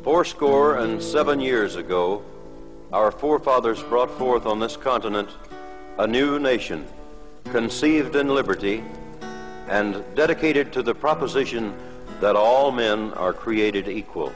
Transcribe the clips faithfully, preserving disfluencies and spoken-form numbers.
Fourscore and seven years ago, our forefathers brought forth on this continent a new nation, conceived in liberty and dedicated to the proposition that all men are created equal.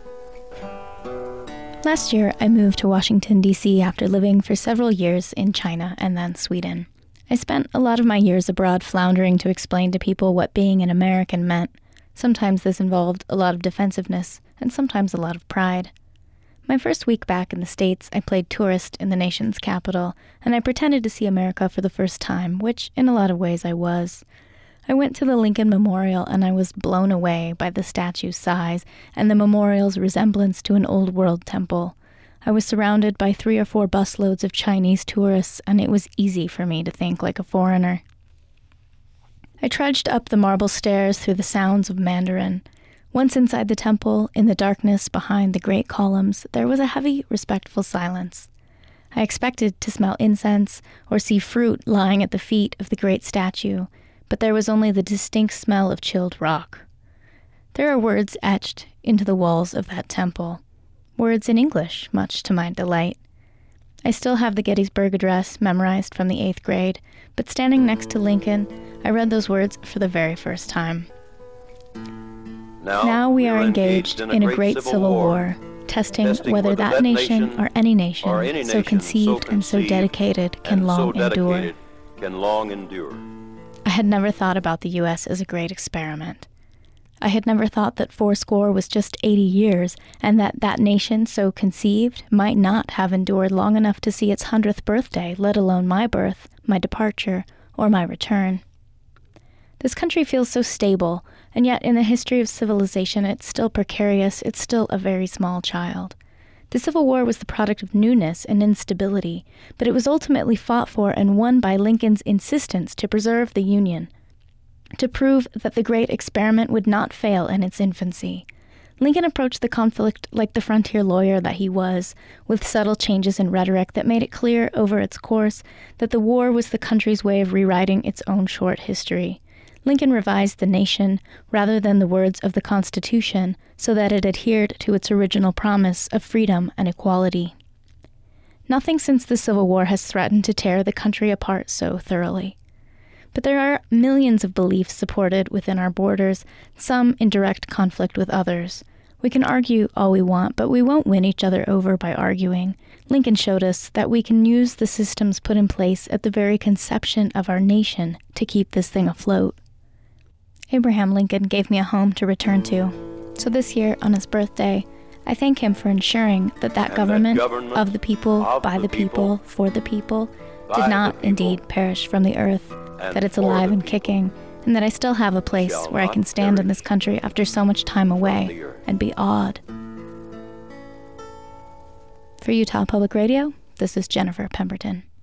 Last year, I moved to Washington, D C after living for several years in China and then Sweden. I spent a lot of my years abroad floundering to explain to people what being an American meant. Sometimes this involved a lot of defensiveness, and sometimes a lot of pride. My first week back in the States, I played tourist in the nation's capital, and I pretended to see America for the first time, which in a lot of ways I was. I went to the Lincoln Memorial, and I was blown away by the statue's size and the memorial's resemblance to an old-world temple. I was surrounded by three or four busloads of Chinese tourists, and it was easy for me to think like a foreigner. I trudged up the marble stairs through the sounds of Mandarin. Once inside the temple, in the darkness behind the great columns, there was a heavy, respectful silence. I expected to smell incense or see fruit lying at the feet of the great statue, but there was only the distinct smell of chilled rock. There are words etched into the walls of that temple, words in English, much to my delight. I still have the Gettysburg Address memorized from the eighth grade, but standing next to Lincoln, I read those words for the very first time. Now, now we are engaged, engaged in a great civil war, testing, testing whether, whether that, that nation, nation or any nation, or any nation so, conceived so conceived and so dedicated can long so dedicated endure. Can long endure. I had never thought about the U S as a great experiment. I had never thought that fourscore was just eighty years, and that that nation so conceived might not have endured long enough to see its hundredth birthday, let alone my birth, my departure, or my return. This country feels so stable, and yet in the history of civilization it's still precarious, it's still a very small child. The Civil War was the product of newness and instability, but it was ultimately fought for and won by Lincoln's insistence to preserve the Union, to prove that the great experiment would not fail in its infancy. Lincoln approached the conflict like the frontier lawyer that he was, with subtle changes in rhetoric that made it clear over its course that the war was the country's way of rewriting its own short history. Lincoln revised the nation rather than the words of the Constitution so that it adhered to its original promise of freedom and equality. Nothing since the Civil War has threatened to tear the country apart so thoroughly. But there are millions of beliefs supported within our borders, some in direct conflict with others. We can argue all we want, but we won't win each other over by arguing. Lincoln showed us that we can use the systems put in place at the very conception of our nation to keep this thing afloat. Abraham Lincoln gave me a home to return to. So this year, on his birthday, I thank him for ensuring that that government, that government of the people, of by the, the people, people, for the people, did not people, indeed perish from the earth, that it's alive and kicking, and that I still have a place where I can stand in this country after so much time away and be awed. For Utah Public Radio, this is Jennifer Pemberton.